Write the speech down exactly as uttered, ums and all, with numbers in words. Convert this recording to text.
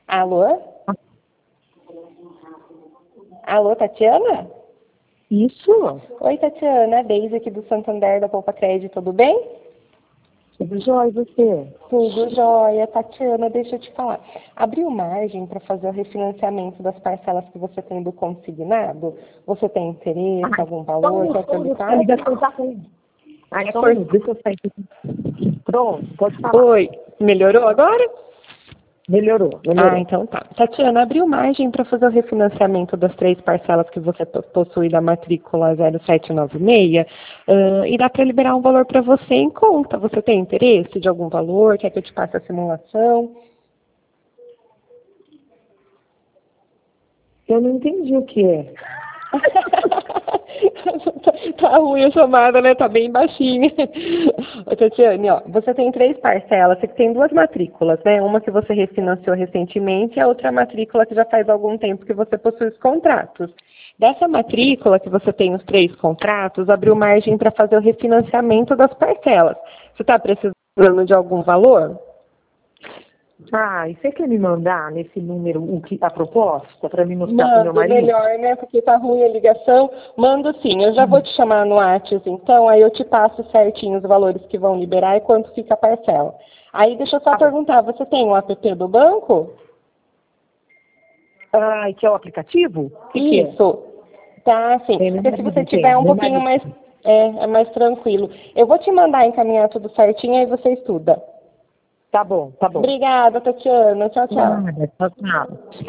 Alô? Alô, Tatiana? Isso? Oi, Tatiana, Deise aqui do Santander da Poupa Crédito, tudo bem? Tudo jóia, e você? Tudo jóia. Tatiana, deixa eu te falar. Abriu margem para fazer o refinanciamento das parcelas que você tem do consignado? Você tem interesse, Ah, algum só um valor? Quer que eu lhe minuto, a passe? ligação tá ruim. Ah, É só um por... minuto, deixa eu sair aqui. Pronto, pode falar. Oi, melhorou agora? Melhorou, Ah, melhorou. então tá. Tatiana, abriu margem para fazer o refinanciamento das três parcelas que você po- possui da matrícula zero sete nove seis uh, e dá para liberar um valor para você em conta. Você tem interesse de algum valor? Quer que eu te passe a simulação? Eu não entendi o que é. Tá ruim a chamada, né? Tá bem baixinha. Ô, Tatiane, ó, você tem três parcelas, você tem duas matrículas, né? Uma que você refinanciou recentemente e a outra matrícula que já faz algum tempo que você possui os contratos. Dessa matrícula que você tem os três contratos, abriu margem para fazer o refinanciamento das parcelas. Você está precisando de algum valor? Ah, e você quer me mandar nesse número o que, a proposta para me mostrar pro meu Mando, marido? melhor, né? Porque tá ruim a ligação. Mando sim. Eu já vou te chamar no WhatsApp, então, aí eu te passo certinho os valores que vão liberar e quanto fica a parcela. Aí deixa eu só Tá bom. perguntar, você tem o app do banco? Ah, e que é o aplicativo? O que, que é? Isso. Tá, sim. É, meu Porque se você marido tem, tiver um meu pouquinho marido. mais, é, é mais tranquilo. Eu vou te mandar encaminhar tudo certinho, aí você estuda. Tá bom, tá bom. Obrigada, Tatiana. Tchau, tchau. Nada, tchau, tchau.